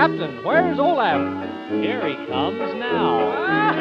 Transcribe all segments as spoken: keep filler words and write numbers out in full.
Captain, where's Olaf? Here he comes now.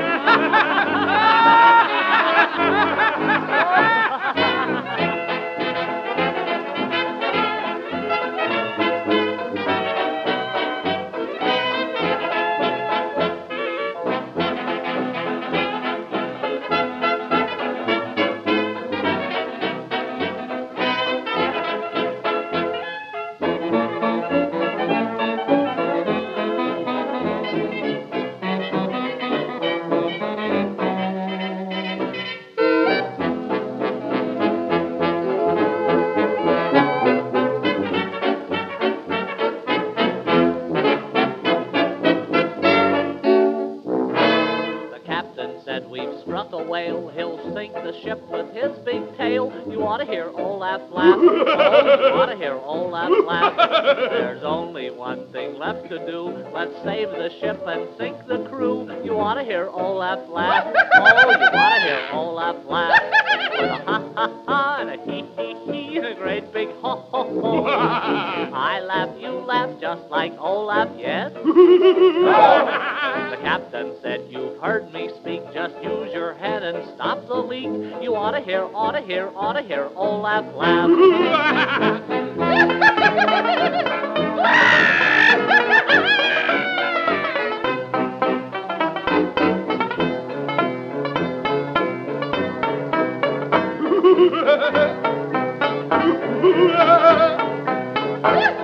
Said we've struck a whale, he'll sink the ship with his big tail. You ought to hear Olaf laugh. Oh, you ought to hear Olaf laugh. There's only one thing left to do. Let's save the ship and sink the crew. You ought to hear Olaf laugh. Oh, you ought to hear Olaf laugh. With a ha ha ha and a hee hee hee and a great big ho ho ho. I laugh, you laugh, just like Olaf, yes? The captain said, you've heard me speak, just use your head and stop the leak. You ought to hear, ought to hear, ought to hear Olaf laugh. Ha ha ha!